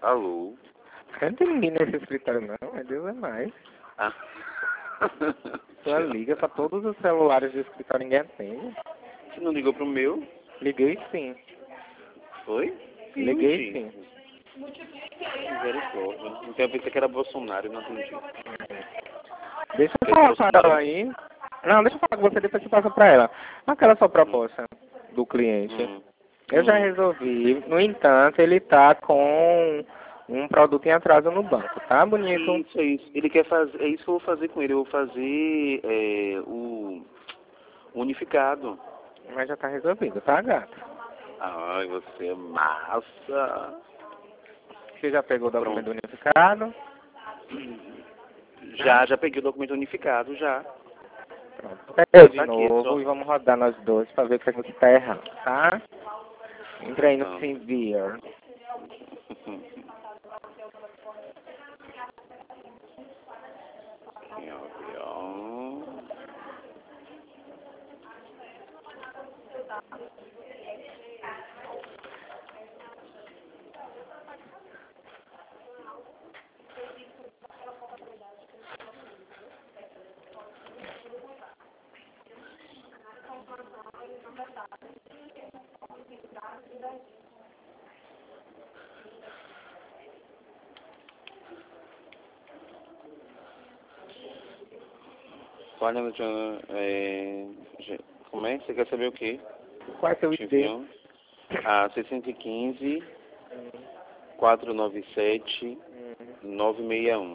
Alô? Não tem ninguém nesse escritório não, meu Deus é mais. Ah. Só liga pra todos os celulares do escritório, ninguém atende. Você não ligou pro meu? Liguei sim. Foi? Liguei sim. Misericórdia. Então eu pensei que era Bolsonaro e não atendi. Deixa eu falar com ela aí. Não, deixa eu falar com você, depois você passa pra ela. Aquela sua proposta do cliente. Eu já resolvi. No entanto, ele tá com um produto em atraso no banco, tá, bonito? Isso, é isso. Ele quer fazer. É isso que eu vou fazer com ele. Eu vou fazer o unificado. Mas já tá resolvido, tá, gata? Ai, você é massa. Você já pegou o documento unificado? Já peguei o documento unificado, já. Pronto. Pega de Tá aqui, novo só. e vamos rodar nós dois pra ver o que é que você tá errando, tá? Entra aí no Então. Sinvier. Olha, como é? Você quer saber o quê? Qual é seu ID? 615 497 961.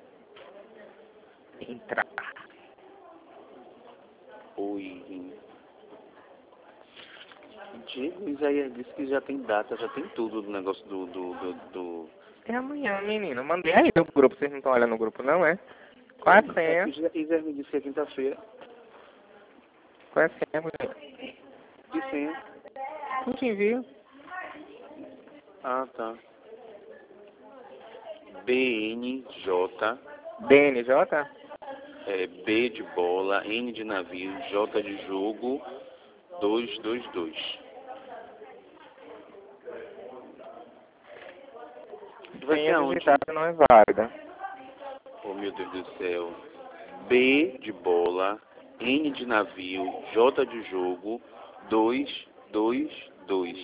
Entrar. Oi. Diego, Isaías disse que já tem data, já tem tudo do negócio do... É amanhã, menino. Mandei aí no grupo. Vocês não estão olhando no grupo, não, é? Qual é a senha? Isaías me disse que é quinta-feira. Qual é a senha, mulher? Que senha? Não te envio. Ah, tá. BNJ. BNJ? B de bola, N de navio, J de jogo, 222. Vai ser Senha aonde? digitada não é válida. Oh, meu Deus do céu. B de bola, N de navio, J de jogo, 222.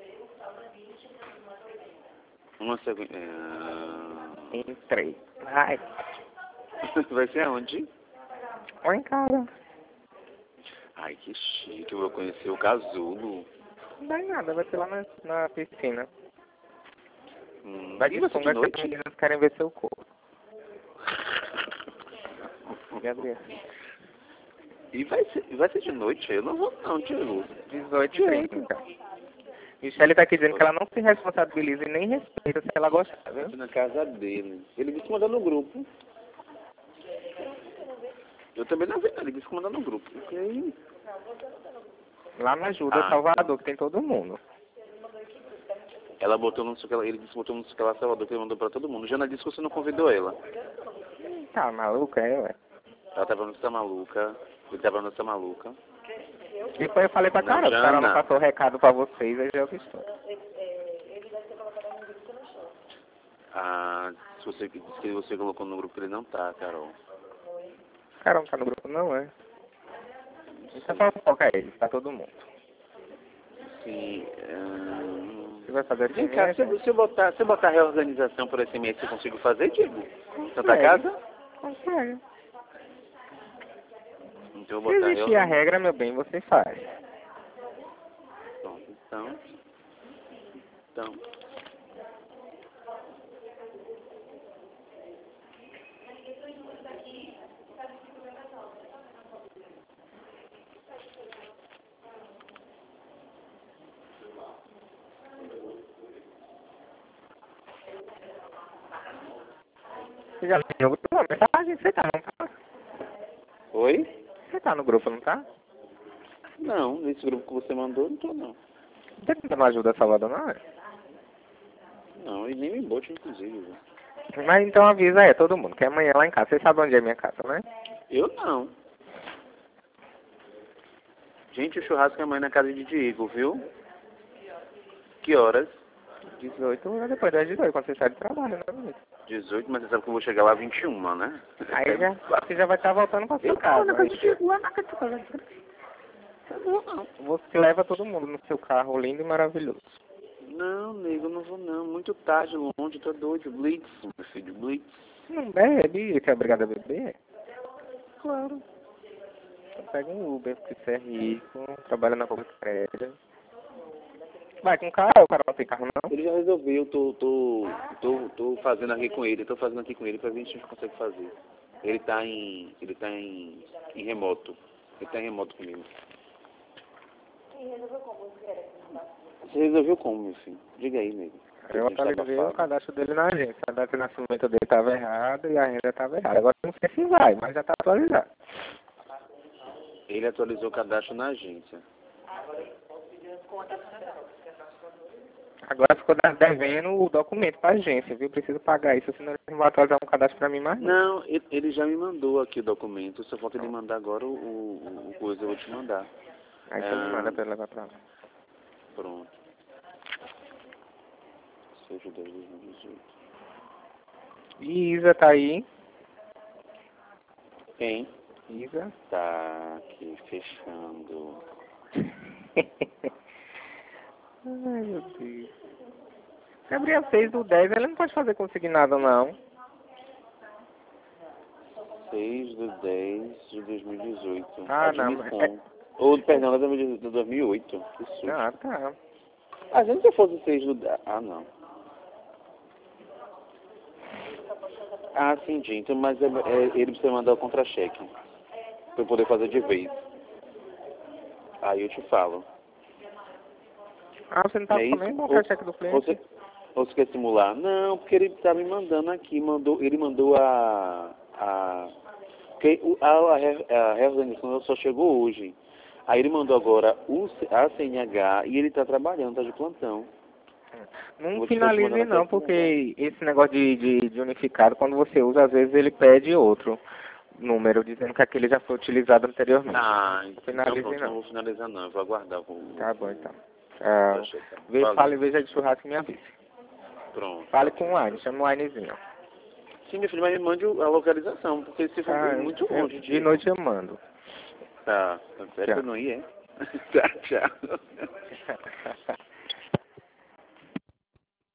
Uma sequência. Entrei. Ai. Vai ser aonde? Ou em casa. Ai, que chique. Eu vou conhecer o casulo. Não dá em nada. Vai ser lá na piscina. Vai E de vai ser sunga de que as noite? meninas querem ver seu corpo. Gabriel. E vai ser de noite? Eu não vou não, Diego. 18h30. Michelle tá aqui dizendo que ela não se responsabiliza e nem respeita se ela gostar, viu? Na casa dele. Ele disse que mandou no grupo. Eu também não vi, ele disse que mandou no grupo. Okay. Lá na Ajuda Salvador, que tem todo mundo. Ela botou no ele disse que botou no lá Salvador, que ele mandou pra todo mundo. Jana disse que você não convidou ela. Tá maluca, é, ué? Ela tava falando que tá maluca. Ele tava falando que tá maluca. Depois eu falei pra Carol, Jana. a Carol não passou o recado pra vocês, aí já eu estou. Se você disse que você colocou no grupo, ele não tá, Carol. Carol não tá no grupo não, é? Então fofoca ele, tá todo mundo. Sim. Você vai fazer Vem cá, se eu botar reorganização por SMS, eu consigo fazer, Diego? Santa Casa? Consegue. Então eu Se vou botar existir a regra, meu bem, você faz. Bom, então. Você já tem o grupo? Não, mensagem, você tá, não tá? Oi? Você tá no grupo, não tá? Não, nesse grupo que você mandou, não tô não. Você não ajuda Salvador, não é? Não, e nem me bote, inclusive. Mas então avisa aí, todo mundo, que amanhã lá em casa. Você sabe onde é minha casa, né? Eu não. Gente, o churrasco é amanhã na casa de Diego, viu? Que horas? 18 horas depois das 18, quando você sai do trabalho, né? 18, mas você sabe que eu vou chegar lá 21, né? Aí já, você já vai estar voltando pra sua casa. Você leva todo mundo no seu carro lindo e maravilhoso. Não, nego, eu não vou não. Muito tarde, longe, tô doido. Blitz, meu filho, Blitz. Não bebe, você é obrigado a beber? Claro. Pega um Uber, porque você é rico, trabalha na Copa Crédito. Vai com carro, o cara não tem carro não? Ele já resolveu, tô fazendo aqui com ele, pra ver se a gente consegue fazer. Ele tá em remoto. Ele tá em remoto comigo. Você resolveu como, meu filho? Diga aí, nego. Eu atualizei o cadastro dele na agência. A data de nascimento dele estava errada e a renda estava errada. Agora não sei se vai, mas já está atualizado. Ele atualizou o cadastro na agência. Agora ficou devendo o documento para a agência, viu? Preciso pagar isso, senão ele não vai atualizar um cadastro para mim mais. Não, ele já me mandou aqui o documento. Só falta ele mandar agora o coisa, eu vou te mandar. Aí você me manda para ele levar para lá. Pronto. 6 de 10 de 2018. E Isa tá aí? Quem? Isa? Tá aqui, fechando. Ai, meu Deus. Gabriel 6 do 10, ele não pode fazer consignado, não. 6 de 10 de 2018. Ah, Admicom. Ou, perdão, é de 2008. Que susto. Ah, tá. Ah, gente, se fosse 6 do 10... Ah, não. Ah, sim, gente, mas ele precisa mandar o contra-cheque. Pra eu poder fazer de vez. Aí eu te falo. Ah, você não tá É falando isso? nem o cheque do cliente? Ou você quer simular? Não, porque ele tá me mandando aqui. Ele mandou a reorganização só chegou hoje. Aí ele mandou agora a CNH e ele tá trabalhando, tá de plantão. Não finalize não, porque esse negócio de unificado, quando você usa, às vezes ele pede outro número, dizendo que aquele já foi utilizado anteriormente. Ah, Não então finalize pronto, não. não vou finalizar não, eu vou aguardar. Tá bom, então. Fale, veja de churrasco e me avise. Pronto. Fale com o Aine, chama o Ainezinho. Sim, meu filho, mas me mande a localização, porque se for muito longe. De noite eu mando. Tá, certo, não ia. Tá, tchau.